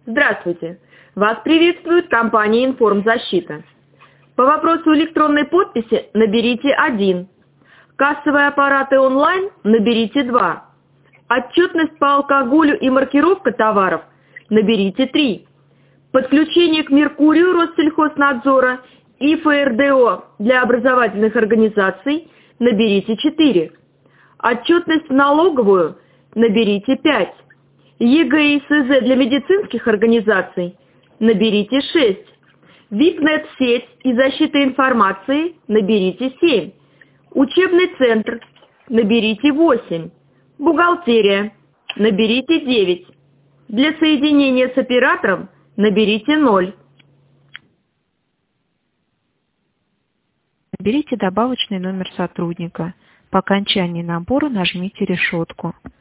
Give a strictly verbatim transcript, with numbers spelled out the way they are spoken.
Здравствуйте! Вас приветствует компания «Информзащита». По вопросу электронной подписи наберите один. Кассовые аппараты онлайн наберите два. Отчетность по алкоголю и маркировка товаров наберите три. Подключение к Меркурию Россельхознадзора и эф эр дэ о для образовательных организаций наберите четыре. Отчетность в налоговую наберите пять. е гэ и эс зэ для медицинских организаций наберите шесть. ВИПнет-сеть и защита информации наберите семь. Учебный центр наберите восемь. Бухгалтерия наберите девять. Для соединения с оператором наберите ноль. Наберите добавочный номер сотрудника. По окончании набора нажмите решетку.